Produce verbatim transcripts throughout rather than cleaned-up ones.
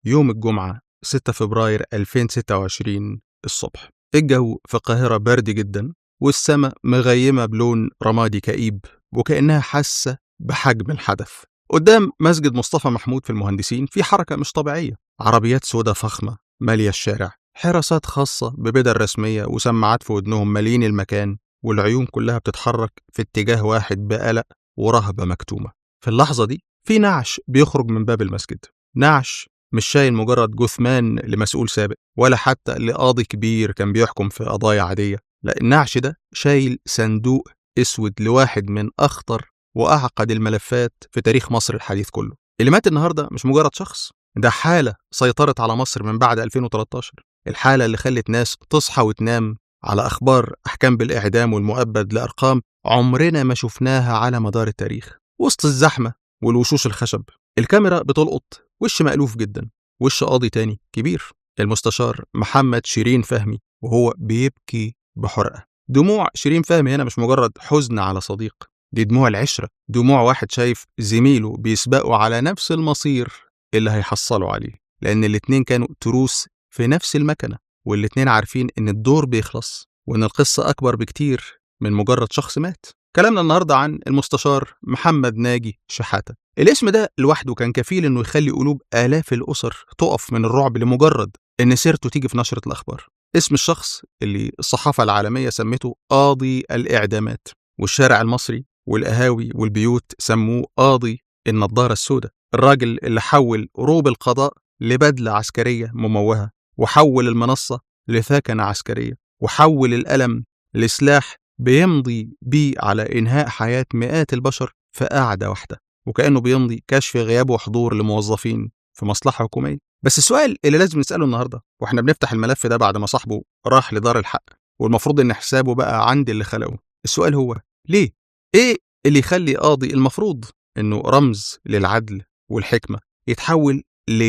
يوم الجمعة ستة فبراير ألفين وستة وعشرين الصبح. الجو في القاهرة برد جدا، والسماء مغيمة بلون رمادي كئيب وكأنها حاسة بحجم الحدث. قدام مسجد مصطفى محمود في المهندسين في حركة مش طبيعية، عربيات سودة فخمة مالية الشارع، حراسات خاصة ببدل رسمية وسماعات في ودنهم مالين المكان، والعيون كلها بتتحرك في اتجاه واحد بقلق ورهبة مكتومة. في اللحظة دي في نعش بيخرج من باب المسجد، نعش مش شايل مجرد جثمان لمسؤول سابق ولا حتى لقاضي كبير كان بيحكم في قضايا عادية، لا، النعش ده شايل صندوق اسود لواحد من اخطر واعقد الملفات في تاريخ مصر الحديث كله. اللي مات النهارده مش مجرد شخص، ده حالة سيطرت على مصر من بعد ألفين وتلتاشر، الحالة اللي خلت ناس تصحى وتنام على اخبار احكام بالاعدام والمؤبد لارقام عمرنا ما شفناها على مدار التاريخ. وسط الزحمة والوشوش الخشب، الكاميرا بتلقط وش مألوف جدا، وش قاضي تاني كبير، المستشار محمد شيرين فهمي، وهو بيبكي بحرقة. دموع شيرين فهمي هنا مش مجرد حزن على صديق، دي دموع العشرة، دموع واحد شايف زميله بيسبقوا على نفس المصير اللي هيحصلوا عليه، لأن الاتنين كانوا تروس في نفس المكنة، والاتنين عارفين إن الدور بيخلص وإن القصة أكبر بكتير من مجرد شخص مات. كلامنا النهاردة عن المستشار محمد ناجي شحاتة. الاسم ده لوحده كان كفيل إنه يخلي قلوب آلاف الأسر تقف من الرعب لمجرد إن سيرته تيجي في نشرة الأخبار. اسم الشخص اللي الصحافة العالمية سمته قاضي الإعدامات، والشارع المصري والقهاوي والبيوت سموه قاضي النضارة السوداء، الراجل اللي حول روب القضاء لبدلة عسكرية مموهة، وحول المنصة لثكنة عسكرية، وحول الألم لسلاح بيمضي بيه على إنهاء حياة مئات البشر في قعدة واحدة، وكأنه بيمضي كشف غياب وحضور لموظفين في مصلحة حكومية. بس السؤال اللي لازم نسأله النهاردة واحنا بنفتح الملف ده بعد ما صاحبه راح لدار الحق والمفروض ان حسابه بقى عند اللي خلقه، السؤال هو ليه؟ ايه اللي يخلي قاضي المفروض انه رمز للعدل والحكمة يتحول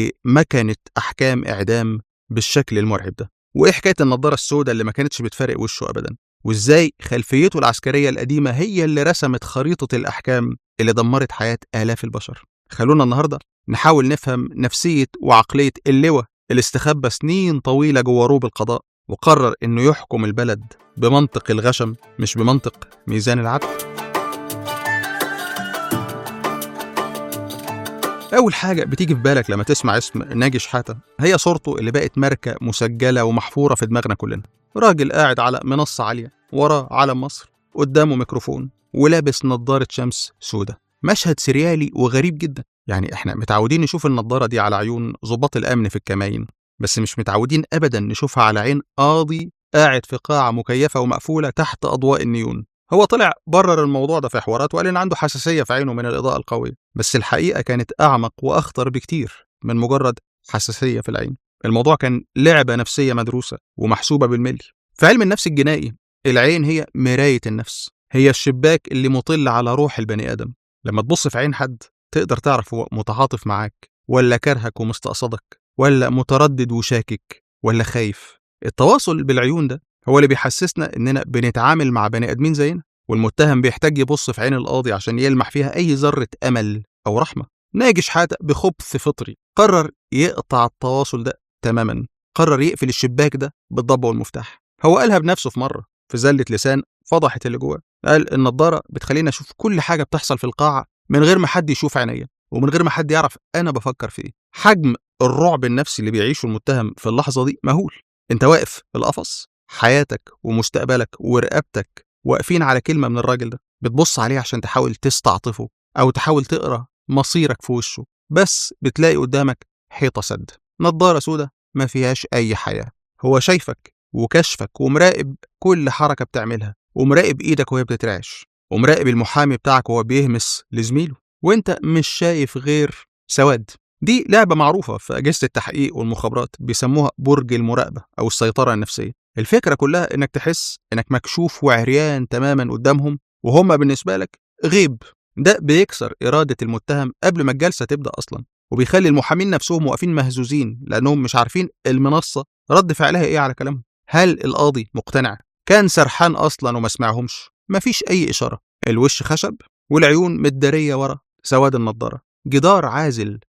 لمكنة احكام اعدام بالشكل المرعب ده؟ وايه حكاية النضارة السوداء اللي ما كانتش بتفارق وشه ابدا؟ وازاي خلفيته العسكرية القديمة هي اللي رسمت خريطة الأحكام اللي دمرت حياة آلاف البشر؟ خلونا النهاردة نحاول نفهم نفسية وعقلية اللواء اللي استخبى سنين طويلة جوه روب القضاء وقرر إنه يحكم البلد بمنطق الغشم مش بمنطق ميزان العدل. أول حاجة بتيجي في بالك لما تسمع اسم ناجي شحاتة هي صورته اللي بقت ماركة مسجلة ومحفورة في دماغنا كلنا. راجل قاعد على منصة عالية، وراه علم مصر، قدامه ميكروفون، ولابس نظارة شمس سودة. مشهد سريالي وغريب جدا. يعني احنا متعودين نشوف النظارة دي على عيون ضباط الأمن في الكمائن، بس مش متعودين أبدا نشوفها على عين قاضي قاعد في قاعة مكيفة ومقفولة تحت أضواء النيون. هو طلع برر الموضوع ده في حوارات وقال إن عنده حساسية في عينه من الإضاءة القوية، بس الحقيقة كانت أعمق وأخطر بكتير من مجرد حساسية في العين. الموضوع كان لعبة نفسية مدروسة ومحسوبة بالملي. في علم النفس الجنائي العين هي مراية النفس، هي الشباك اللي مطل على روح البني آدم. لما تبص في عين حد تقدر تعرف هو متعاطف معاك ولا كرهك ومستقصدك ولا متردد وشاكك ولا خايف. التواصل بالعيون ده هو اللي بيحسسنا إننا بنتعامل مع بني آدمين زينا، والمتهم بيحتاج يبص في عين القاضي عشان يلمح فيها أي ذرة أمل أو رحمة. ناجي شحاتة بخبث فطري قرر يقطع التواصل ده تماما، قرر يقفل الشباك ده بالضبة والمفتاح. هو قالها بنفسه في مرة في زلة لسان فضحت اللي جواه. قال النضارة بتخلينا أشوف كل حاجة بتحصل في القاعة من غير ما حد يشوف عينيا ومن غير ما حد يعرف أنا بفكر في إيه. حجم الرعب النفسي اللي بيعيشه المتهم في اللحظة دي مهول. أنت واقف في القفص، حياتك ومستقبلك ورقبتك واقفين على كلمة من الراجل ده، بتبص عليه عشان تحاول تستعطفه أو تحاول تقرأ مصيرك في وشه، بس بتلاقي قدامك حيطة سد، نضارة سودة ما فيهاش أي حياة. هو شايفك وكشفك ومراقب كل حركة بتعملها، ومراقب إيدك وهي بتترعش، ومراقب المحامي بتاعك وهو بيهمس لزميله، وانت مش شايف غير سواد. دي لعبة معروفة في أجهزة التحقيق والمخابرات بيسموها برج المراقبة أو السيطرة النفسية. الفكرة كلها إنك تحس إنك مكشوف وعريان تماما قدامهم وهم بالنسبة لك غيب. ده بيكسر إرادة المتهم قبل ما الجلسة تبدأ أصلا، وبيخلي المحامين نفسهم واقفين مهزوزين لأنهم مش عارفين المنصة رد فعلها إيه على كلامهم. هل القاضي مقتنع؟ كان سرحان أصلا وما سمعهمش؟ مفيش أي إشارة. الوش خشب والعيون متدارية ورا سواد النضارة، جدار عازل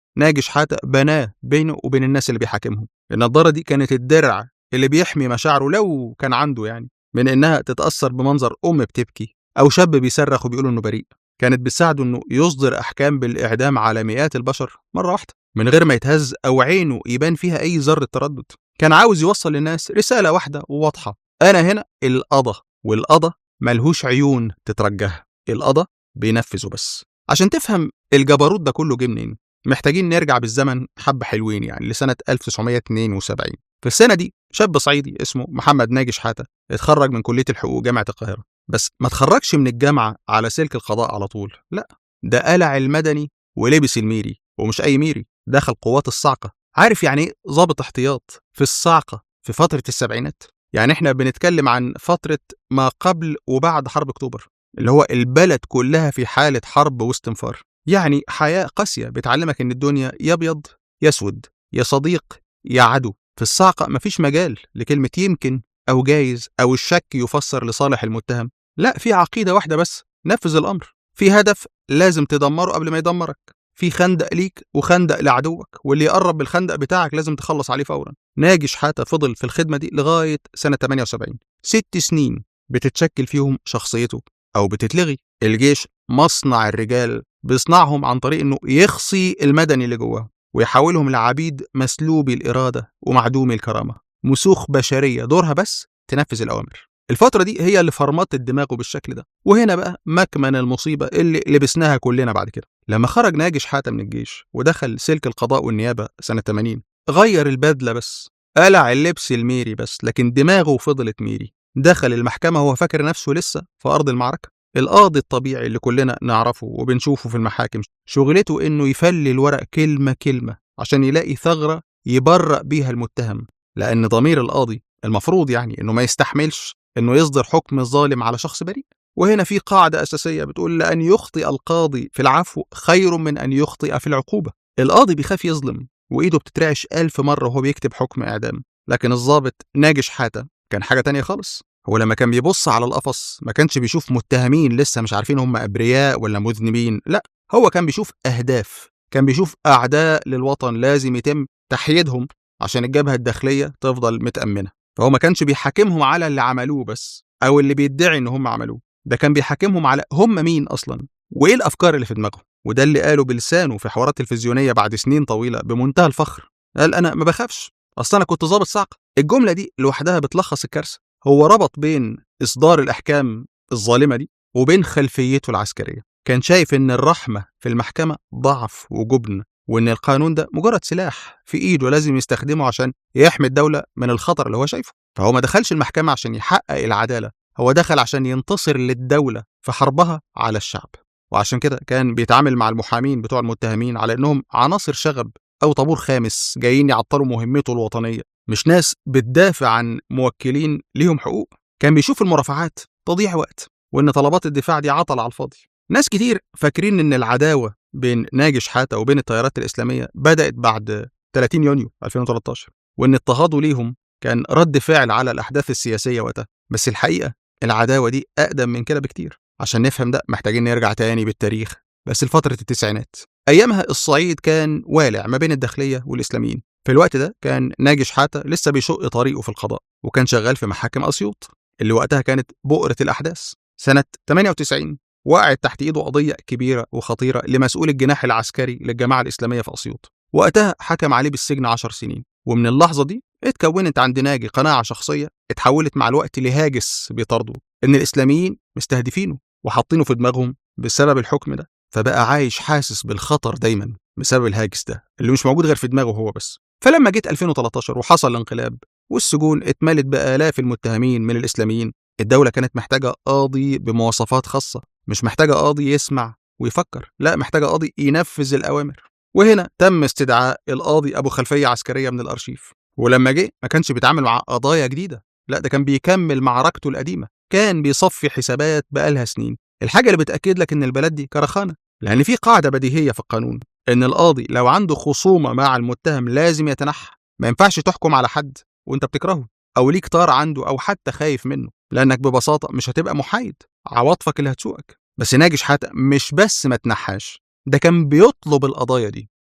ناجي شحاتة بناه بينه وبين الناس اللي بيحاكمهم. النضارة دي كانت الدرع اللي بيحمي مشاعره لو كان عنده يعني من إنها تتأثر بمنظر أم بتبكي أو شاب بيصرخ وبيقول إنه بريء. كانت بتساعده إنه يصدر أحكام بالإعدام على مئات البشر مرة واحدة من غير ما يتهز أو عينه يبان فيها أي ذرة تردد. كان عاوز يوصل للناس رسالة واحدة وواضحة: أنا هنا القضا، والقضا ملهوش عيون تترجاها، القضا بينفذه بس. عشان تفهم الجبروت ده كله جه منين محتاجين نرجع بالزمن حبة حلوين يعني لسنة ألف وتسعمية اتنين وسبعين. في السنة دي شاب صعيدي اسمه محمد ناجي شحاتة اتخرج من كلية الحقوق جامعة القاهرة. بس ما اتخرجش من الجامعة على سلك القضاء على طول، لا، ده قلع المدني ولبس الميري، ومش أي ميري، دخل قوات الصاعقة. عارف يعني ايه ضابط احتياط في الصاعقة في فترة السبعينات؟ يعني احنا بنتكلم عن فترة ما قبل وبعد حرب اكتوبر، اللي هو البلد كلها في حالة حرب واستنفار. يعني حياة قاسية بتعلمك ان الدنيا يا ابيض يا اسود، يا صديق يا عدو. في الصاعقة مفيش مجال لكلمة يمكن أو جايز أو الشك يفسر لصالح المتهم، لا، في عقيدة واحدة بس: نفذ الأمر. في هدف لازم تدمره قبل ما يدمرك، في خندق ليك وخندق لعدوك، واللي يقرب بالخندق بتاعك لازم تخلص عليه فورا. ناجي شحاتة فضل في الخدمة دي لغاية سنة تمانية وسبعين، ست سنين بتتشكل فيهم شخصيته أو بتتلغي. الجيش مصنع الرجال بيصنعهم عن طريق إنه يخصي المدني اللي جواهم ويحولهم لعبيد مسلوبي الإرادة ومعدومي الكرامة، مسوخ بشرية دورها بس تنفذ الأوامر. الفترة دي هي اللي فرمت دماغه بالشكل ده. وهنا بقى مكمن المصيبة اللي لبسناها كلنا بعد كده. لما خرج ناجي شحاتة من الجيش ودخل سلك القضاء والنيابة سنة تمانين، غير البدلة بس، قلع اللبس الميري بس، لكن دماغه فضلت ميري. دخل المحكمة وهو فاكر نفسه لسه في أرض المعركة. القاضي الطبيعي اللي كلنا نعرفه وبنشوفه في المحاكم شغلته إنه يفلي الورق كلمة كلمة عشان يلاقي ثغرة يبرأ بيها المتهم، لأن ضمير القاضي المفروض يعني إنه ما يستحملش إنه يصدر حكم ظالم على شخص بريء. وهنا في قاعدة أساسية بتقول: لأن يخطئ القاضي في العفو خير من أن يخطئ في العقوبة. القاضي بيخاف يظلم وإيده بتترعش ألف مرة وهو بيكتب حكم إعدام، لكن الضابط ناجي شحاتة كان حاجة تانية خالص. هو لما كان بيبص على القفص ما كانش بيشوف متهمين لسه مش عارفين هم أبرياء ولا مذنبين، لا، هو كان بيشوف أهداف، كان بيشوف أعداء للوطن لازم يتم تحييدهم عشان الجبهة الداخلية تفضل متأمنة. فهو ما كانش بيحاكمهم على اللي عملوه بس أو اللي بيدعي إن هم عملوه، ده كان بيحاكمهم على هم مين أصلا وإيه الأفكار اللي في دماغهم. وده اللي قاله بلسانه في حوارات تلفزيونية بعد سنين طويلة بمنتهى الفخر. قال: أنا ما بخافش، أصل أنا كنت ضابط صاعقة. الجملة دي لوحدها بتلخص الكارثة. هو ربط بين إصدار الأحكام الظالمة دي وبين خلفيته العسكرية. كان شايف إن الرحمة في المحكمة ضعف وجبن، وإن القانون ده مجرد سلاح في إيده لازم يستخدمه عشان يحمي الدولة من الخطر اللي هو شايفه. فهو ما دخلش المحكمة عشان يحقق العدالة، هو دخل عشان ينتصر للدولة في حربها على الشعب. وعشان كده كان بيتعامل مع المحامين بتوع المتهمين على إنهم عناصر شغب أو طابور خامس جايين يعطلوا مهمته الوطنية، مش ناس بتدافع عن موكلين ليهم حقوق. كان بيشوف المرافعات تضيع وقت، وإن طلبات الدفاع دي عطل على الفاضي. ناس كتير فاكرين إن العداوة بين ناجي شحاتة وبين التيارات الإسلامية بدأت بعد تلاتين يونيو ألفين وتلتاشر، وإن اضطهاده ليهم كان رد فعل على الأحداث السياسية وقتها. بس الحقيقة العداوة دي أقدم من كده بكتير. عشان نفهم ده محتاجين نرجع تاني بالتاريخ بس لفترة التسعينات. أيامها الصعيد كان والع ما بين الداخلية والإسلاميين. في الوقت ده كان ناجي شحاتة لسه بيشق طريقه في القضاء، وكان شغال في محاكم أسيوط اللي وقتها كانت بؤرة الأحداث. سنة تمانية وتسعين وقعت تحت إيده قضية كبيرة وخطيرة لمسؤول الجناح العسكري للجماعة الإسلامية في أسيوط. وقتها حكم عليه بالسجن عشر سنين. ومن اللحظة دي اتكونت عند ناجي قناعة شخصية اتحولت مع الوقت لهاجس بيطارده، إن الإسلاميين مستهدفينه وحاطينه في دماغهم بسبب الحكم ده. فبقى عايش حاسس بالخطر دايما بسبب الهاجس ده اللي مش موجود غير في دماغه هو بس. فلما جيت ألفين وتلتاشر وحصل الانقلاب والسجون اتملت بآلاف المتهمين من الإسلاميين، الدولة كانت محتاجة قاضي بمواصفات خاصة، مش محتاجة قاضي يسمع ويفكر، لا، محتاجة قاضي ينفذ الأوامر. وهنا تم استدعاء القاضي أبو خلفية عسكرية من الأرشيف. ولما جه ما كانش بيتعامل مع قضايا جديدة، لا، ده كان بيكمل معركته القديمة، كان بيصفي حسابات بقالها سنين. الحاجة اللي بتأكد لك إن البلد دي كرخانة، لأن في قاعدة بديهية في القانون إن القاضي لو عنده خصومة مع المتهم لازم يتنحى. ما ينفعش تحكم على حد وأنت بتكرهه أو ليك طار عنده أو حتى خايف منه، لأنك ببساطة مش هتبقى محايد، عواطفك اللي هتسوقك. بس ناجي شحاتة مش بس ما تنحاش، ده كان بيطلب القضايا دي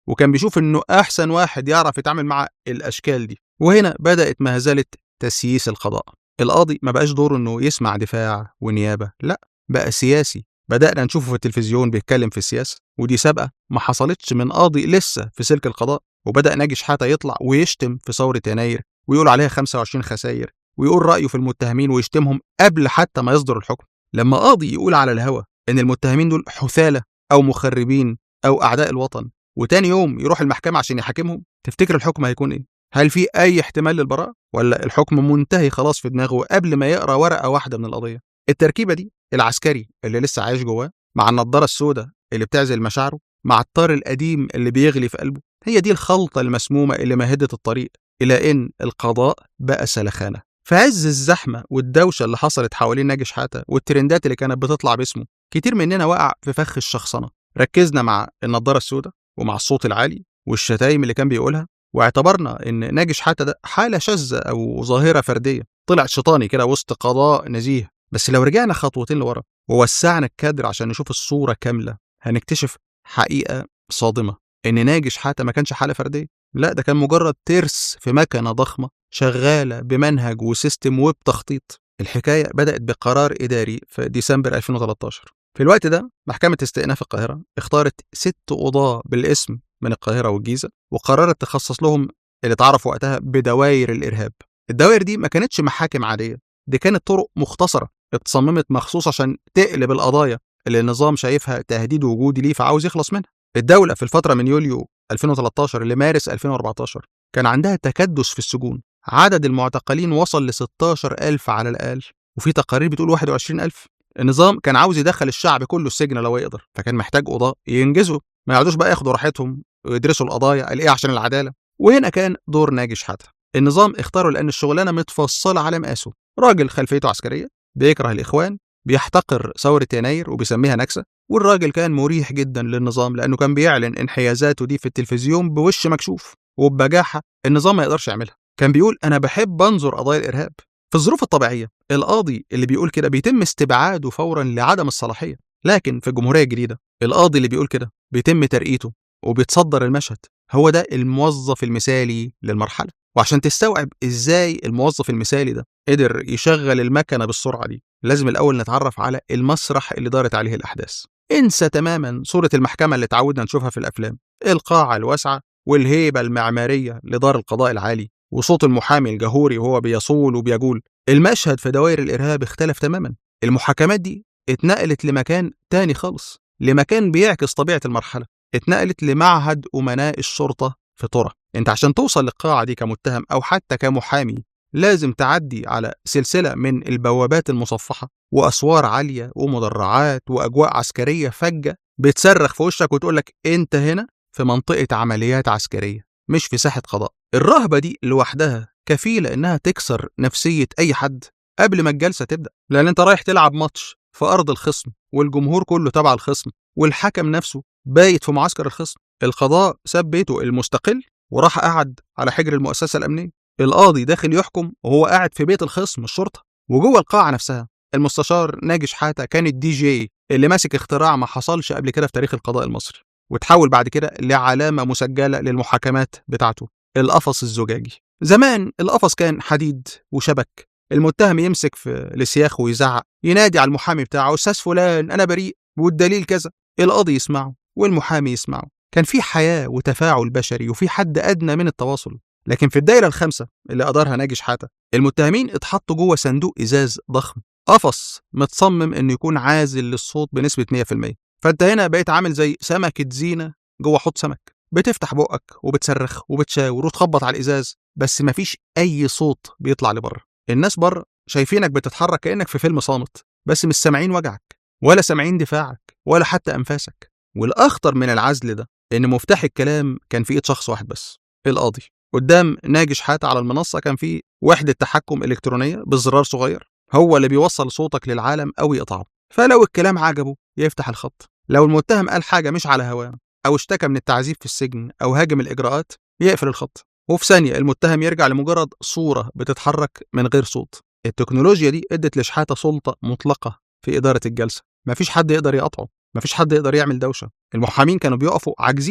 وكان بيشوف إنه أحسن واحد يعرف يتعامل مع الأشكال دي. وهنا بدأت مهزلة تسييس القضاء. القاضي ما بقاش دوره إنه يسمع دفاع ونيابة، لأ بقى سياسي. بدأنا نشوفه في التلفزيون بيتكلم في السياسة، ودي سابقة ما حصلتش من قاضي لسه في سلك القضاء. وبدأ ناجي شحاتة يطلع ويشتم في ثورة يناير ويقول عليها خمسة وعشرين خساير، ويقول رأيه في المتهمين ويشتمهم قبل حتى ما يصدر الحكم. لما قاضي يقول على الهوا إن المتهمين دول حثالة أو مخربين أو أعداء الوطن، وتاني يوم يروح المحكمة عشان يحاكمهم، تفتكر الحكم هيكون إيه؟ هل في أي احتمال للبراءة؟ ولا الحكم منتهي خلاص في دماغه قبل ما يقرأ ورقة واحدة من القضية؟ التركيبة دي، العسكري اللي لسه عايش جواه مع النضارة السوداء اللي بتعزل مشاعره مع الطار القديم اللي بيغلي في قلبه، هي دي الخلطة المسمومة اللي مهدت الطريق إلى إن القضاء بقى سلخانة. في عز الزحمة والدوشة اللي حصلت حوالين ناجي شحاتة والترندات اللي كانت بتطلع باسمه، كتير مننا وقع في فخ الشخصنة. ركزنا مع النضارة السوداء ومع الصوت العالي والشتايم اللي كان بيقولها، واعتبرنا إن ناجي شحاتة ده حالة شاذة أو ظاهرة فردية، طلع شيطاني كده وسط قضاء نزيه. بس لو رجعنا خطوتين لورا ووسعنا الكادر عشان نشوف الصورة كاملة، هنكتشف حقيقة صادمة، إن ناجي شحاتة ما كانش حالة فردية، لا ده كان مجرد ترس في مكنة ضخمة شغالة بمنهج وسيستم وبتخطيط. الحكاية بدأت بقرار إداري في ديسمبر ألفين وتلتاشر. في الوقت ده محكمة استئناف القاهرة اختارت ست قضاة بالاسم من القاهرة والجيزة، وقررت تخصص لهم اللي اتعرف وقتها بدوائر الإرهاب. الدوائر دي ما كانتش محاكم عادية، دي كانت طرق مختصرة اتصممت مخصوص عشان تقلب القضايا اللي النظام شايفها تهديد وجودي ليه فعاوز يخلص منها. الدولة في الفترة من يوليو ألفين وتلتاشر لمارس ألفين وأربعتاشر كان عندها تكدس في السجون، عدد المعتقلين وصل ل ستاشر ألف على الأقل، وفي تقارير بتقول واحد وعشرين ألف. النظام كان عاوز يدخل الشعب كله السجن لو يقدر، فكان محتاج قضاء ينجزوا، ما يقعدوش بقى ياخدوا راحتهم ويدرسوا القضايا قال ايه عشان العدالة. وهنا كان دور ناجي شحاتة. النظام اختاره لأن الشغلانة متفصلة على مقاسه، راجل خلفيته عسكرية بيكره الإخوان بيحتقر ثورة يناير وبيسميها نكسة، والراجل كان مريح جدا للنظام لأنه كان بيعلن انحيازاته دي في التلفزيون بوش مكشوف وببجاحة النظام ما يقدرش يعملها. كان بيقول أنا بحب أنظر قضايا الإرهاب. في الظروف الطبيعية القاضي اللي بيقول كده بيتم استبعاده فورا لعدم الصلاحية، لكن في الجمهورية الجديدة القاضي اللي بيقول كده بيتم ترقيته وبيتصدر المشهد. هو ده الموظف المثالي للمرحلة. وعشان تستوعب إزاي الموظف المثالي ده قدر يشغل المكنة بالسرعة دي، لازم الأول نتعرف على المسرح اللي دارت عليه الأحداث. انسى تماما صورة المحكمة اللي تعودنا نشوفها في الأفلام، القاعة الواسعة والهيبة المعمارية لدار القضاء العالي وصوت المحامي الجهوري وهو بيصول وبيجول. المشهد في دوائر الإرهاب اختلف تماما. المحاكمات دي اتنقلت لمكان تاني خالص، لمكان بيعكس طبيعة المرحلة، اتنقلت لمعهد أمناء الشرطة في طرة. انت عشان توصل للقاعة دي كمتهم أو حتى كمحامي لازم تعدي على سلسلة من البوابات المصفحة وأسوار عالية ومدرعات وأجواء عسكرية فجة بتصرخ في وشك وتقولك انت هنا في منطقة عمليات عسكرية مش في ساحة قضاء. الرهبة دي لوحدها كفيلة إنها تكسر نفسية أي حد قبل ما الجلسة تبدأ، لأن أنت رايح تلعب ماتش في أرض الخصم والجمهور كله تبع الخصم والحكم نفسه بايت في معسكر الخصم. القضاء ساب بيته المستقل وراح قعد على حجر المؤسسة الأمنية. القاضي داخل يحكم وهو قاعد في بيت الخصم الشرطة. وجوه القاعة نفسها المستشار ناجي شحاتة كان الدي جي اللي ماسك اختراع ما حصلش قبل كده في تاريخ القضاء المصري، وتحول بعد كده لعلامة مسجلة للمحاكمات بتاعته، القفص الزجاجي. زمان القفص كان حديد وشبك، المتهم يمسك في السياخ ويزعق ينادي على المحامي بتاعه أستاذ فلان أنا بريء والدليل كذا، القاضي يسمعه والمحامي يسمعه. كان في حياة وتفاعل بشري وفي حد أدنى من التواصل. لكن في الدائرة الخامسة اللي أدارها ناجي شحاتة المتهمين اتحطوا جوه صندوق إزاز ضخم، قفص متصمم إنه يكون عازل للصوت بنسبة مية في المية. فأنت هنا بقيت عامل زي سمكة زينة جوه حوض سمك، بتفتح بقك وبتصرخ وبتشاور وتخبط على الإزاز بس مفيش أي صوت بيطلع لبره. الناس بره شايفينك بتتحرك كأنك في فيلم صامت، بس مش سامعين وجعك ولا سامعين دفاعك ولا حتى أنفاسك. والأخطر من العزل ده إن مفتاح الكلام كان في إيد شخص واحد بس، القاضي. قدام ناجي شحاتة على المنصة كان في وحدة تحكم إلكترونية بزرار صغير هو اللي بيوصل صوتك للعالم أو يقطعه. فلو الكلام عجبه يفتح الخط، لو المتهم قال حاجة مش على هواه أو اشتكى من التعذيب في السجن أو هاجم الإجراءات يقفل الخط، وفي ثانية المتهم يرجع لمجرد صورة بتتحرك من غير صوت. التكنولوجيا دي ادت لشحاتة سلطة مطلقة في إدارة الجلسة، مفيش حد يقدر يقطعه، مفيش حد يقدر يعمل دوشة. المحامين كانوا بيقفوا عاجزين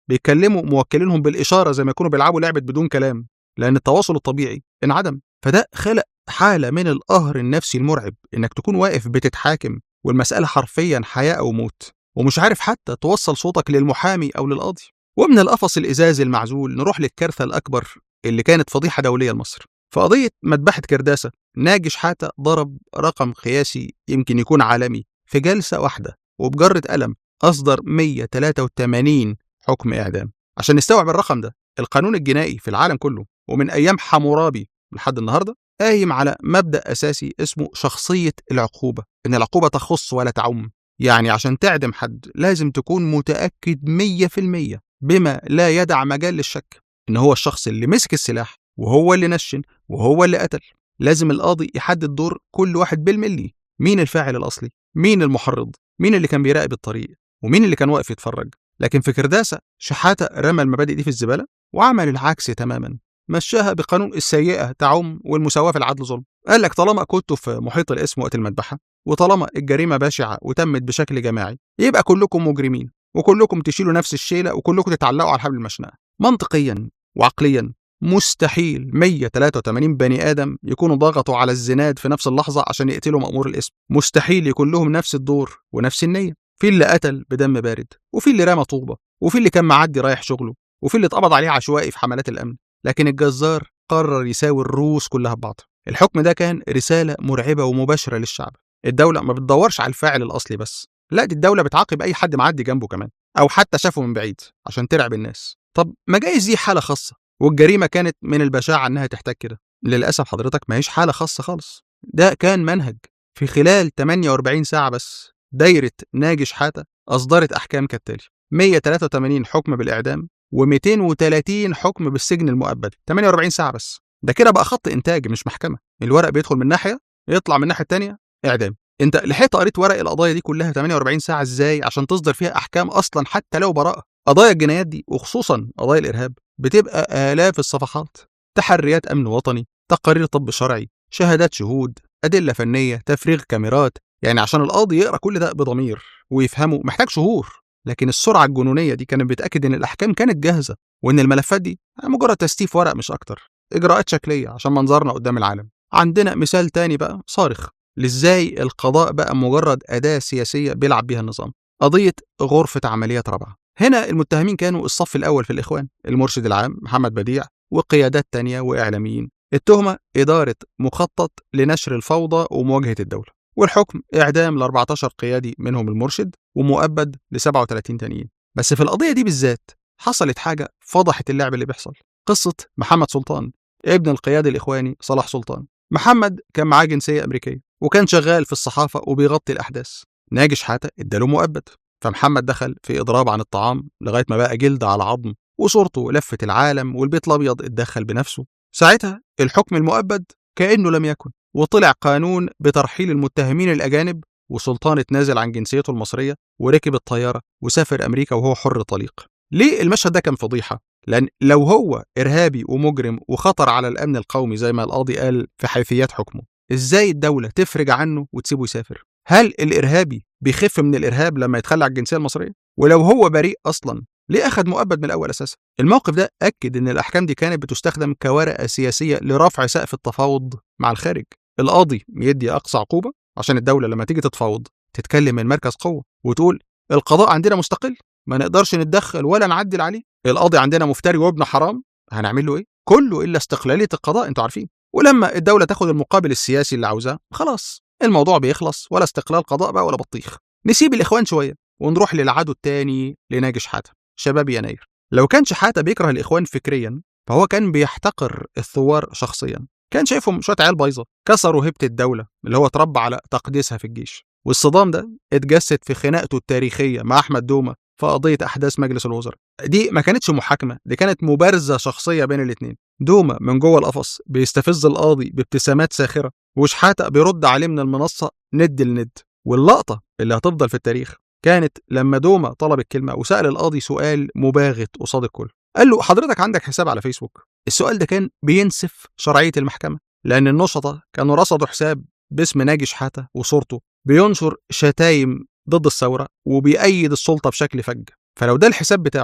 بيتكلموا موكلينهم بالإشارة زي ما يكونوا بيلعبوا لعبة بدون كلام، لأن التواصل الطبيعي انعدم. فده خلق حالة من القهر النفسي المرعب، إنك تكون واقف بتتحاكم والمسألة حرفيا حياة أو موت، ومش عارف حتى توصل صوتك للمحامي أو للقاضي. ومن القفص الإزازي المعزول نروح للكارثة الأكبر اللي كانت فضيحة دولية لمصر. في قضية مذبحة كرداسة، ناجي شحاتة ضرب رقم قياسي يمكن يكون عالمي في جلسة واحدة، وبجرة قلم أصدر مية وتلاتة وتمانين حكم إعدام. عشان نستوعب الرقم ده، القانون الجنائي في العالم كله ومن أيام حمورابي لحد النهاردة قايم على مبدأ أساسي اسمه شخصية العقوبة، إن العقوبة تخص ولا تعم. يعني عشان تعدم حد لازم تكون متأكد مية في المية بما لا يدع مجال للشك إن هو الشخص اللي مسك السلاح وهو اللي نشن وهو اللي قتل. لازم القاضي يحدد دور كل واحد بالملي، مين الفاعل الأصلي، مين المحرض، مين اللي كان بيراقب الطريق، ومين اللي كان واقف يتفرج. لكن في كرداسة شحاتة رمى المبادئ دي في الزبالة وعمل العكس تماما، مشاها بقانون السيئة تعم والمساواة في العدل ظلم. قال لك طالما كنتوا في محيط الاسم وقت المذبحة، وطالما الجريمة بشعة وتمت بشكل جماعي، يبقى كلكم مجرمين وكلكم تشيلوا نفس الشيلة وكلكم تتعلقوا على حبل المشنقة. منطقيا وعقليا مستحيل مية وتلاتة وتمانين بني آدم يكونوا ضغطوا على الزناد في نفس اللحظة عشان يقتلوا مأمور الاسم. مستحيل يكون لهم نفس الدور ونفس النية. في اللي قتل بدم بارد، وفي اللي رمى طوبة، وفي اللي كان معدي رايح شغله، وفي اللي اتقبض عليه عشوائي في حملات الأمن. لكن الجزار قرر يساوي الروس كلها ببعض. الحكم ده كان رسالة مرعبة ومباشرة للشعب. الدولة ما بتدورش على الفاعل الأصلي بس، لا، دي الدولة بتعاقب أي حد معدي جنبه كمان، أو حتى شافه من بعيد عشان ترعب الناس. طب ما جايز دي حالة خاصة، والجريمة كانت من البشاعة إنها تحتاج كده. للأسف حضرتك ما هيش حالة خاصة خالص، ده كان منهج. في خلال تمانية وأربعين ساعة بس دايرة ناجي شحاتة أصدرت أحكام كالتالي: مية وتلاتة وتمانين حكم بالإعدام ومئتين وتلاتين حكم بالسجن المؤبد. تمانية وأربعين ساعة بس، ده كده بقى خط إنتاج مش محكمة. الورق بيدخل من ناحية يطلع من الناحية التانية إعدام. أنت لحقت قريت ورق القضايا دي كلها تمانية وأربعين ساعة إزاي عشان تصدر فيها أحكام أصلا حتى لو براءة؟ قضايا الجنايات دي وخصوصا قضايا الإرهاب بتبقى آلاف الصفحات، تحريات أمن وطني، تقارير طب شرعي، شهادات شهود، أدلة فنية، تفريغ كاميرات. يعني عشان القاضي يقرأ كل ده بضمير ويفهمه محتاج شهور. لكن السرعة الجنونية دي كانت بتأكد إن الأحكام كانت جاهزة، وإن الملفات دي مجرد تستيف ورق مش أكتر، إجراءات شكلية عشان منظرنا قدام العالم. عندنا مثال تاني بقى صارخ لإزاي القضاء بقى مجرد أداة سياسية بيلعب بيها النظام. قضية غرفة عمليات رابعة. هنا المتهمين كانوا الصف الأول في الإخوان، المرشد العام محمد بديع وقيادات تانية وإعلاميين. التهمة إدارة مخطط لنشر الفوضى ومواجهة الدولة، والحكم إعدام ل أربعتاشر قيادي منهم المرشد، ومؤبد ل سبعة وتلاتين تانيين. بس في القضية دي بالذات حصلت حاجة فضحت اللعب اللي بيحصل. قصة محمد سلطان ابن القيادي الإخواني صلاح سلطان. محمد كان معاه جنسية أمريكية وكان شغال في الصحافة وبيغطي الأحداث. ناجي شحاتة اداله مؤبد، فمحمد دخل في إضراب عن الطعام لغاية ما بقى جلد على عظم وصورته لفت العالم، والبيت الأبيض اتدخل بنفسه. ساعتها الحكم المؤبد كأنه لم يكن، وطلع قانون بترحيل المتهمين الأجانب، وسلطان اتنازل عن جنسيته المصرية وركب الطيارة وسافر أمريكا وهو حر طليق. ليه المشهد ده كان فضيحة؟ لأن لو هو إرهابي ومجرم وخطر على الأمن القومي زي ما القاضي قال في حيثيات حكمه، إزاي الدولة تفرج عنه وتسيبه يسافر؟ هل الإرهابي بيخف من الإرهاب لما يتخلى عن الجنسية المصرية؟ ولو هو بريء أصلا ليه أخذ مؤبد من الأول أساسا؟ الموقف ده أكد إن الأحكام دي كانت بتستخدم كورقة سياسية لرفع سقف التفاوض مع الخارج. القاضي يدي أقصى عقوبة عشان الدولة لما تيجي تتفاوض تتكلم من مركز قوة وتقول القضاء عندنا مستقل، ما نقدرش نتدخل ولا نعدل عليه. القاضي عندنا مفتري وابن حرام، هنعمل له إيه؟ كله إلا استقلالية القضاء، أنتوا عارفين. ولما الدولة تاخد المقابل السياسي اللي عاوزاه خلاص الموضوع بيخلص، ولا استقلال قضاء بقى ولا بطيخ. نسيب الإخوان شوية ونروح للعدو التاني لناجي شحاتة، شباب يناير. لو كان شحاتة بيكره الإخوان فكريا فهو كان بيحتقر الثوار شخصيا، كان شايفهم شوية عيال بايظة كسروا هيبة الدولة اللي هو اتربى على تقديسها في الجيش. والصدام ده اتجسد في خناقته التاريخية مع أحمد دومة في قضية أحداث مجلس الوزراء. دي ما كانتش محاكمة، دي كانت مبارزة شخصية بين الاتنين. دومة من جوه القفص بيستفز القاضي بابتسامات ساخرة، وشحاتة بيرد عليه من المنصة ند لند. واللقطة اللي هتفضل في التاريخ كانت لما دومة طلب الكلمة وسأل القاضي سؤال مباغت قصاد الكل. قال له حضرتك عندك حساب على فيسبوك؟ السؤال ده كان بينسف شرعية المحكمة، لأن النشطة كانوا رصدوا حساب باسم ناجي شحاتة وصورته بينشر شتايم ضد الثورة وبيأيد السلطة بشكل فج. فلو ده الحساب بتاعه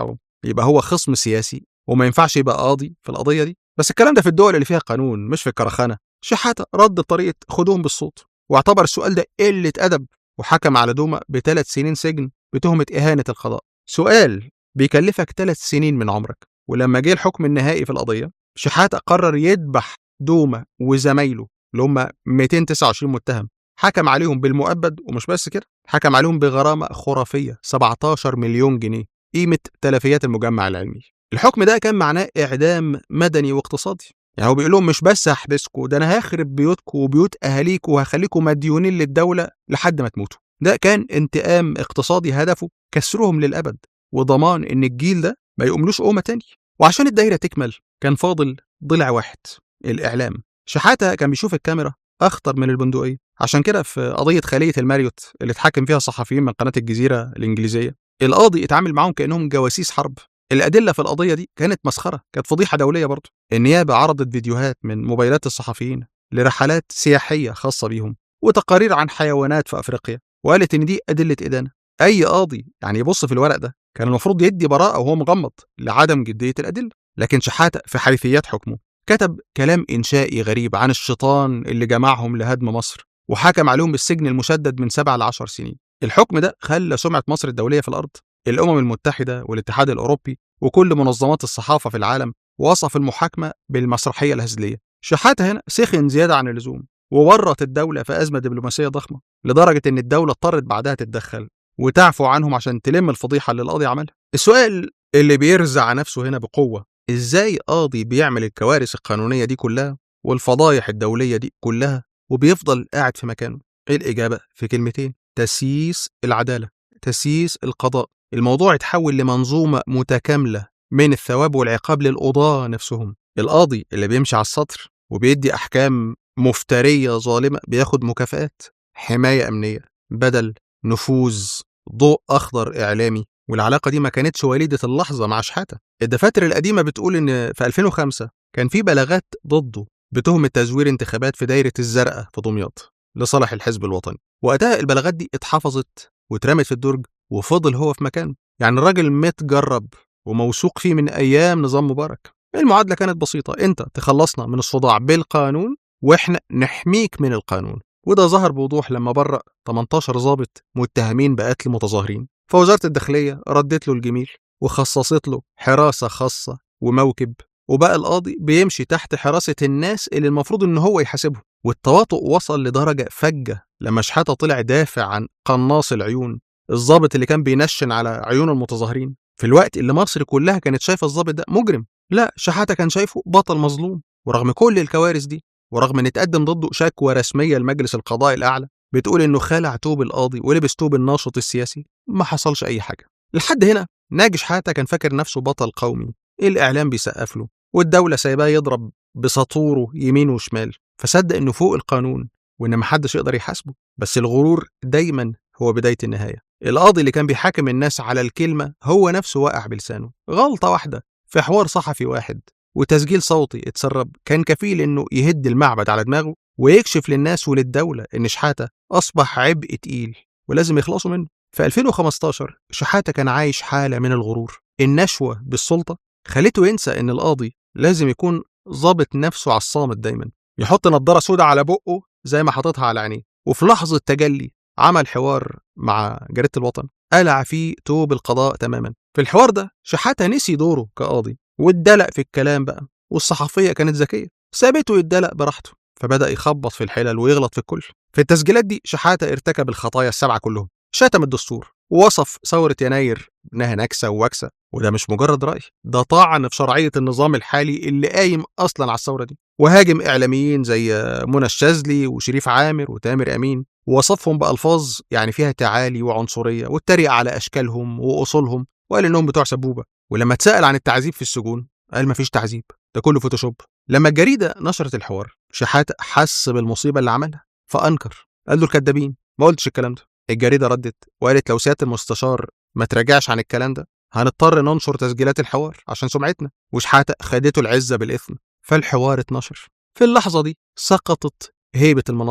يبقى هو خصم سياسي وما ينفعش يبقى قاضي في القضية دي. بس الكلام ده في الدول اللي فيها قانون مش في الكرخانة. شحاتة رد بطريقة خدوهم بالصوت، واعتبر السؤال ده قلة أدب، وحكم على دوما بثلاث سنين سجن بتهمة إهانة القضاء. سؤال بيكلفك ثلاث سنين من عمرك. ولما جه الحكم النهائي في القضية، شحاتة قرر يذبح دوما وزمايله اللي هم مئتين وتسعة وعشرين متهم. حكم عليهم بالمؤبد، ومش بس كده، حكم عليهم بغرامة خرافية سبعتاشر مليون جنيه، قيمة تلفيات المجمع العلمي. الحكم ده كان معناه إعدام مدني واقتصادي. يعني هو بيقول لهم مش بس هحبسكم، ده أنا هخرب بيوتكم وبيوت أهاليكم وهخليكم مديونين للدولة لحد ما تموتوا. ده كان انتقام اقتصادي هدفه كسرهم للأبد، وضمان إن الجيل ده ما يقوملوش قومة تاني. وعشان الدايرة تكمل كان فاضل ضلع واحد، الإعلام. شحاتة كان بيشوف الكاميرا أخطر من البندقية. عشان كده في قضية خلية الماريوت اللي اتحاكم فيها صحفيين من قناة الجزيرة الإنجليزية، القاضي اتعامل معاهم كأنهم جواسيس حرب. الأدلة في القضية دي كانت مسخرة، كانت فضيحة دولية برضه. النيابة عرضت فيديوهات من موبايلات الصحفيين لرحلات سياحية خاصة بيهم، وتقارير عن حيوانات في أفريقيا، وقالت إن دي أدلة إدانة. أي قاضي يعني يبص في الورق ده كان المفروض يدي براءة وهو مغمض لعدم جدية الأدلة. لكن شحاتة في حيثيات حكمه كتب كلام إنشائي غريب عن الشيطان اللي جمعهم لهدم مصر، وحكم عليهم بالسجن المشدد من سبع لعشر سنين. الحكم ده خلى سمعة مصر الدولية في الأرض. الأمم المتحدة والاتحاد الأوروبي وكل منظمات الصحافة في العالم وصف المحاكمة بالمسرحية الهزلية. شحاتة هنا سخن زيادة عن اللزوم، وورط الدولة في أزمة دبلوماسية ضخمة، لدرجة إن الدولة اضطرت بعدها تتدخل وتعفو عنهم عشان تلم الفضيحة اللي القاضي عملها. السؤال اللي بيرزع نفسه هنا بقوة، إزاي قاضي بيعمل الكوارث القانونية دي كلها والفضايح الدولية دي كلها وبيفضل قاعد في مكانه؟ الإجابة في كلمتين: تسييس العدالة، تسييس القضاء. الموضوع اتحول لمنظومة متكاملة من الثواب والعقاب للقضاة نفسهم. القاضي اللي بيمشي على السطر وبيدي أحكام مفترية ظالمة بياخد مكافآت، حماية أمنية، بدل، نفوذ، ضوء أخضر إعلامي. والعلاقة دي ما كانتش وليدة اللحظة مع شحاتة. الدفاتر القديمة بتقول إن في ألفين وخمسة كان في بلاغات ضده بتهمة تزوير انتخابات في دايرة الزرقاء في دمياط لصالح الحزب الوطني. وقتها البلاغات دي اتحفظت واترمت في الدرج، وفضل هو في مكانه. يعني الراجل متجرب وموثوق فيه من أيام نظام مبارك. المعادلة كانت بسيطة: أنت تخلصنا من الصداع بالقانون، وإحنا نحميك من القانون. وده ظهر بوضوح لما برأ تمنتاشر ضابط متهمين بقتل متظاهرين، فوزارة الداخلية ردت له الجميل وخصصت له حراسة خاصة وموكب، وبقى القاضي بيمشي تحت حراسة الناس اللي المفروض إن هو يحاسبهم. والتواطؤ وصل لدرجة فجة لما شحاتة طلع دافع عن قناص العيون، الضابط اللي كان بينشن على عيون المتظاهرين في الوقت اللي مصر كلها كانت شايفة الضابط ده مجرم. لا، شحاتة كان شايفه بطل مظلوم. ورغم كل الكوارث دي، ورغم ان اتقدم ضده شكوى رسمية لمجلس القضاء الأعلى بتقول انه خلع توب القاضي ولبس توب الناشط السياسي، ما حصلش أي حاجة. لحد هنا ناجي شحاتة كان فاكر نفسه بطل قومي، الإعلام بيسقف له والدولة سايباه يضرب بسطوره يمين وشمال، فصدق انه فوق القانون وان محدش يقدر يحاسبه. بس الغرور دايما هو بداية النهاية. القاضي اللي كان بيحاكم الناس على الكلمة هو نفسه وقع بلسانه. غلطة واحدة في حوار صحفي واحد وتسجيل صوتي اتسرب كان كفيل انه يهد المعبد على دماغه ويكشف للناس وللدولة ان شحاتة اصبح عبء تقيل ولازم يخلصوا منه. في ألفين وخمستاشر شحاتة كان عايش حالة من الغرور. النشوة بالسلطة خلته ينسى ان القاضي لازم يكون ضابط نفسه على الصامت دايما، يحط نظارة سودة على بقه زي ما حاططها على عينيه. وفي لحظة تجلي عمل حوار مع جريدة الوطن قلع فيه توب القضاء تماما. في الحوار ده شحاتة نسي دوره كقاضي واتدلق في الكلام بقى، والصحفية كانت ذكية سابته يتدلق براحته، فبدأ يخبط في الحلل ويغلط في الكل. في التسجيلات دي شحاتة ارتكب الخطايا السبعة كلهم: شتم الدستور، ووصف ثورة يناير انها نكسة ووكسة، وده مش مجرد رأي، ده طعن في شرعية النظام الحالي اللي قايم أصلا على الثورة دي. وهاجم إعلاميين زي منى الشاذلي وشريف عامر وتامر أمين، ووصفهم بألفاظ يعني فيها تعالي وعنصرية، واتريق على أشكالهم وأصولهم، وقال إنهم بتوع سبوبة. ولما اتسأل عن التعذيب في السجون قال مفيش تعذيب، ده كله فوتوشوب. لما الجريدة نشرت الحوار شحاتة حس بالمصيبة اللي عملها فأنكر، قال له الكدابين، ما قلتش الكلام ده. الجريدة ردت وقالت لو سيادة المستشار ما تراجعش عن الكلام ده هنضطر ننشر تسجيلات الحوار عشان سمعتنا. وشحاتة خدته العزة بالإثم، فالحوار اتنشر. في اللحظة دي سقطت هيبة المنصة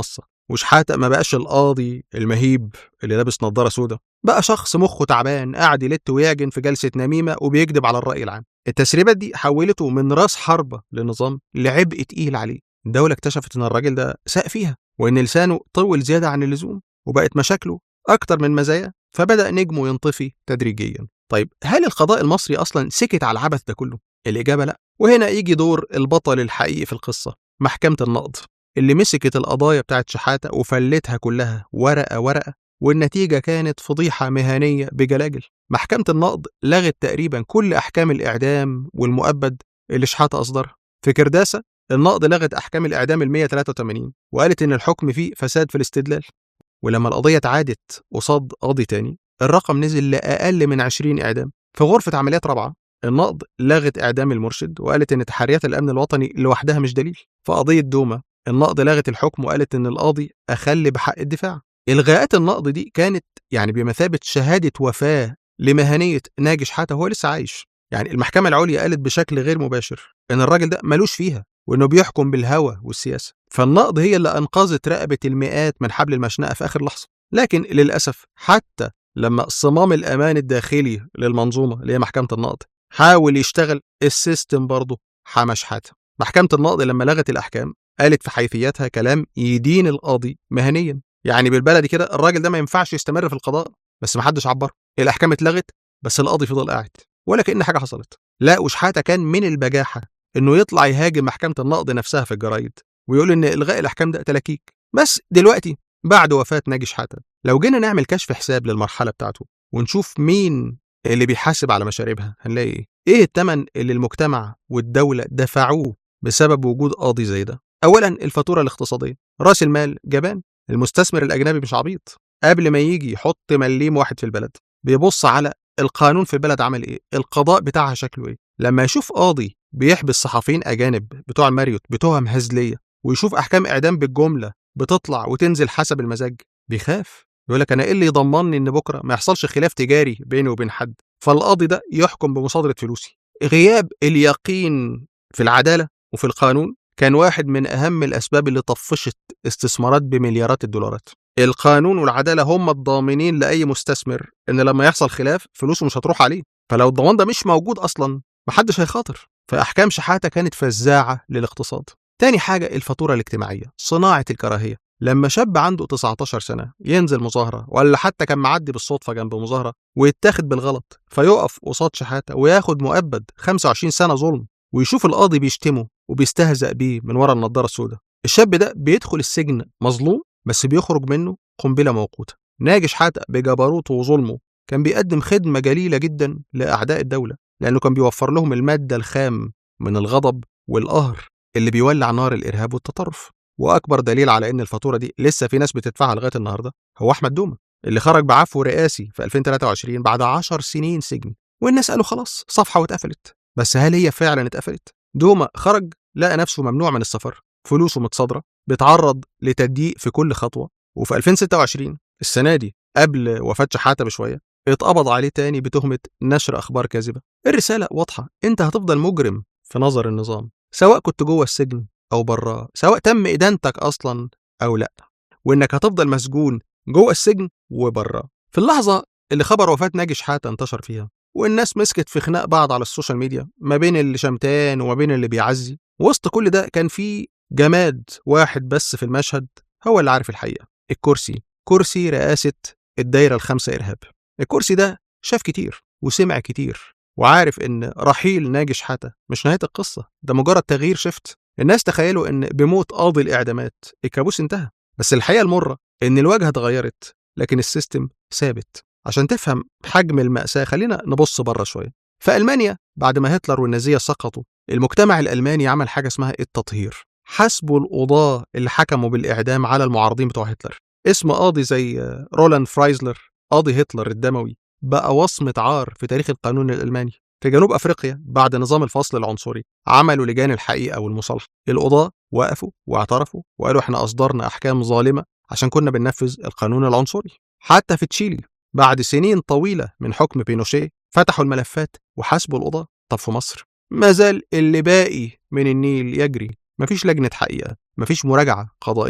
وشحاتة ما بقاش القاضي المهيب اللي لابس نظارة سودا، بقى شخص مخه تعبان قاعد يلت ويعجن في جلسة نميمة وبيكذب على الرأي العام. التسريبات دي حولته من راس حربة للنظام لعبء تقيل عليه. الدولة اكتشفت إن الراجل ده ساق فيها، وإن لسانه طول زيادة عن اللزوم، وبقت مشاكله أكتر من مزايا، فبدأ نجمه ينطفي تدريجيا. طيب هل القضاء المصري أصلا سكت على العبث ده كله؟ الإجابة لأ. وهنا يجي دور البطل الحقيقي في القصة، محكمة النقض، اللي مسكت القضايا بتاعت شحاتة وفلتها كلها ورقة ورقة، والنتيجة كانت فضيحة مهنية بجلاجل. محكمة النقض لغت تقريبا كل أحكام الإعدام والمؤبد اللي شحاتة أصدرها. في كرداسة النقض لغت أحكام الإعدام ال مية وتلاتة وتمانين وقالت إن الحكم فيه فساد في الاستدلال. ولما القضية اتعادت قصاد قاضي تاني، الرقم نزل لأقل من عشرين إعدام. في غرفة عمليات رابعة النقض لغت إعدام المرشد وقالت إن تحريات الأمن الوطني لوحدها مش دليل. في قضية دوما النقض لغت الحكم وقالت إن القاضي أخل بحق الدفاع. إلغاءات النقض دي كانت يعني بمثابة شهادة وفاة لمهنية ناجي شحاتة وهو لسه عايش. يعني المحكمة العليا قالت بشكل غير مباشر إن الراجل ده ملوش فيها، وإنه بيحكم بالهوى والسياسة. فالنقض هي اللي أنقذت رقبة المئات من حبل المشنقة في آخر لحظة. لكن للأسف حتى لما صمام الأمان الداخلي للمنظومة اللي هي محكمة النقض حاول يشتغل، السيستم برضه حمى شحاتة. محكمة النقض لما لغت الأحكام قالت في حيثياتها كلام يدين القاضي مهنيا. يعني بالبلدي كده الراجل ده ما ينفعش يستمر في القضاء، بس ما حدش عبره. الأحكام اتلغت بس القاضي فضل قاعد ولا كأن حاجة حصلت. لا، وشحاتة كان من البجاحة إنه يطلع يهاجم محكمة النقض نفسها في الجرايد ويقول إن إلغاء الأحكام ده تلاكيك. بس دلوقتي بعد وفاة ناجي شحاتة لو جينا نعمل كشف حساب للمرحلة بتاعته ونشوف مين اللي بيحاسب على مشاربها، هنلاقي إيه؟ إيه الثمن اللي المجتمع والدولة دفعوه بسبب وجود قاضي زي ده؟ أولا الفاتورة الاقتصادية، رأس المال جبان. المستثمر الأجنبي مش عبيط، قبل ما يجي يحط مليم واحد في البلد بيبص على القانون في البلد عمل إيه، القضاء بتاعها شكله إيه. لما يشوف قاضي بيحبس صحفيين أجانب بتوع الماريوت بتوهم هزلية، ويشوف أحكام إعدام بالجملة بتطلع وتنزل حسب المزاج، بيخاف. يقول لك أنا إيه اللي يضمنني إن بكرة ما يحصلش خلاف تجاري بيني وبين حد فالقاضي ده يحكم بمصادرة فلوسي. غياب اليقين في العدالة وفي القانون كان واحد من أهم الأسباب اللي طفشت استثمارات بمليارات الدولارات. القانون والعدالة هم الضامنين لأي مستثمر إن لما يحصل خلاف فلوسه مش هتروح عليه، فلو الضمان ده مش موجود أصلا محدش هيخاطر. فأحكام شحاتة كانت فزاعة للاقتصاد. تاني حاجة الفاتورة الاجتماعية، صناعة الكراهية. لما شاب عنده تسعتاشر سنة ينزل مظاهرة ولا حتى كان معدي بالصدفة جنب مظاهرة ويتاخد بالغلط فيقف قصاد شحاتة وياخد مؤبد خمسة وعشرين سنة ظلم، ويشوف القاضي بيشتمه وبيستهزأ بيه من ورا النضارة السوداء، الشاب ده بيدخل السجن مظلوم بس بيخرج منه قنبلة موقوتة. ناجي شحاتة بجبروته وظلمه كان بيقدم خدمة جليلة جدا لأعداء الدولة، لأنه كان بيوفر لهم المادة الخام من الغضب والقهر اللي بيولع نار الإرهاب والتطرف. وأكبر دليل على إن الفاتورة دي لسه في ناس بتدفعها لغاية النهاردة هو أحمد دومة اللي خرج بعفو رئاسي في ألفين وتلاتة وعشرين بعد عشر سنين سجن، والناس قالوا خلاص صفحة واتقفلت. بس هل هي فعلا اتقفلت؟ دومة خرج لقى نفسه ممنوع من السفر، فلوسه متصادرة، بيتعرض لتضييق في كل خطوة. وفي ألفين وستة وعشرين السنة دي قبل وفاة شحاتة بشوية اتقبض عليه تاني بتهمة نشر أخبار كاذبة. الرسالة واضحة، أنت هتفضل مجرم في نظر النظام سواء كنت جوه السجن أو براه، سواء تم إدانتك أصلا أو لأ، وإنك هتفضل مسجون جوه السجن وبراه. في اللحظة اللي خبر وفاة ناجي شحاتة انتشر فيها والناس مسكت في خناق بعض على السوشيال ميديا ما بين اللي شمتان وما بين اللي بيعزي، وسط كل ده كان في جماد واحد بس في المشهد هو اللي عارف الحقيقة، الكرسي، كرسي رئاسة الدايرة الخمسة إرهاب. الكرسي ده شاف كتير وسمع كتير وعارف إن رحيل ناجي شحاتة مش نهاية القصة، ده مجرد تغيير شفت. الناس تخيلوا إن بموت قاضي الإعدامات الكابوس انتهى، بس الحقيقة المرة إن الواجهة اتغيرت لكن السيستم ثابت. عشان تفهم حجم المأساة خلينا نبص بره شوية. في ألمانيا بعد ما هتلر والنازية سقطوا المجتمع الألماني عمل حاجة اسمها التطهير، حسبوا القضاة اللي حكموا بالإعدام على المعارضين بتوع هتلر. اسم قاضي زي رولاند فرايزلر قاضي هتلر الدموي بقى وصمة عار في تاريخ القانون الألماني. في جنوب أفريقيا بعد نظام الفصل العنصري عملوا لجان الحقيقة والمصالحة، القضاة وقفوا واعترفوا وقالوا احنا أصدرنا أحكام ظالمة عشان كنا بننفذ القانون العنصري. حتى في تشيلي بعد سنين طويلة من حكم بينوشيه فتحوا الملفات وحاسبوا القضاة. طب في مصر ما زال اللي باقي من النيل يجري، مفيش لجنة حقيقة، مفيش مراجعة قضائية،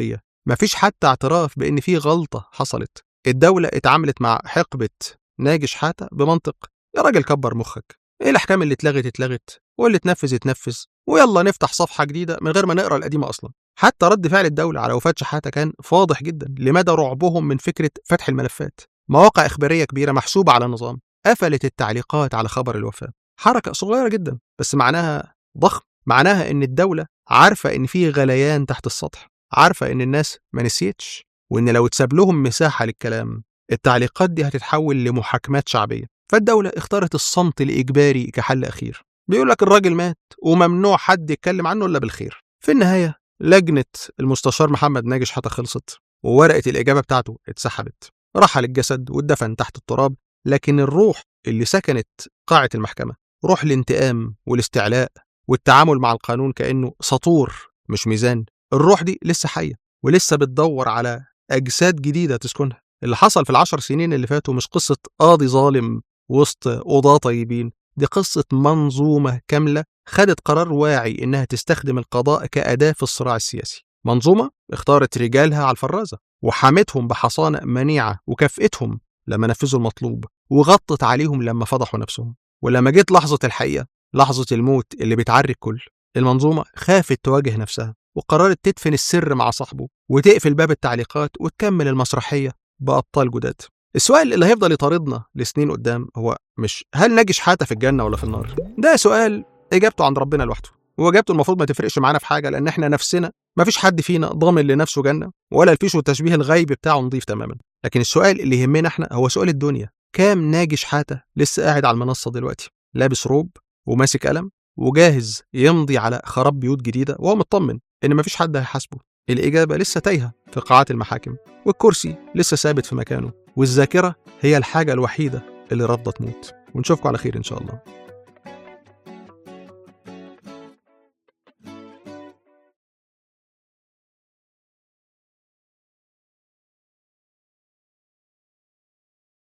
مفيش حتى اعتراف بإن في غلطة حصلت. الدولة اتعاملت مع حقبة ناجي شحاتة بمنطق يا راجل كبر مخك، ايه الأحكام اللي اتلغت اتلغت واللي اتنفذ اتنفذ، ويلا نفتح صفحة جديدة من غير ما نقرأ القديمة أصلا. حتى رد فعل الدولة على وفاة شحاتة كان فاضح جدا لمدى رعبهم من فكرة فتح الملفات. مواقع إخبارية كبيرة محسوبة على نظام قفلت التعليقات على خبر الوفاة. حركة صغيرة جدا بس معناها ضخم. معناها إن الدولة عارفة إن في غليان تحت السطح، عارفة إن الناس ما نسيتش، وإن لو اتساب لهم مساحة للكلام التعليقات دي هتتحول لمحاكمات شعبية. فالدولة اختارت الصمت الإجباري كحل أخير. بيقول لك الراجل مات وممنوع حد يتكلم عنه إلا بالخير. في النهاية لجنة المستشار محمد ناجي شحاتة خلصت وورقة الإجابة بتاعته اتسحبت. رحل الجسد واتدفن تحت التراب، لكن الروح اللي سكنت قاعة المحكمة، روح الانتقام والاستعلاء والتعامل مع القانون كأنه سطور مش ميزان، الروح دي لسه حية ولسه بتدور على أجساد جديدة تسكنها. اللي حصل في العشر سنين اللي فاتوا مش قصة قاضي ظالم وسط قضاة طيبين، دي قصة منظومة كاملة خدت قرار واعي إنها تستخدم القضاء كأداة في الصراع السياسي. منظومة اختارت رجالها على الفرازة وحمتهم بحصانة منيعة وكافئتهم لما نفذوا المطلوب وغطت عليهم لما فضحوا نفسهم. ولما جيت لحظة الحقيقة، لحظة الموت اللي بتعري الكل، المنظومة خافت تواجه نفسها وقررت تدفن السر مع صاحبه وتقفل باب التعليقات وتكمل المسرحية بأبطال جداد. السؤال اللي هيفضل يطاردنا لسنين قدام هو مش هل ناجي شحاتة في الجنة ولا في النار؟ ده سؤال إجابته عند ربنا لوحده، وإجابته المفروض ما تفرقش معانا في حاجة، لأن إحنا نفسنا ما فيش حد فينا ضامن لنفسه جنة ولا الفيش والتشبيه الغيب بتاعه نضيف تماما. لكن السؤال اللي يهمنا إحنا هو سؤال الدنيا. كام ناجي شحاتة لسه قاعد على المنصة دلوقتي لابس روب وماسك قلم وجاهز يمضي على خراب بيوت جديدة وهو مطمن إن مفيش حد هيحاسبه؟ الإجابة لسه تايهة في قاعات المحاكم، والكرسي لسه ثابت في مكانه، والذاكرة هي الحاجة الوحيدة اللي رافضة تموت. ونشوفكم على خير إن شاء الله.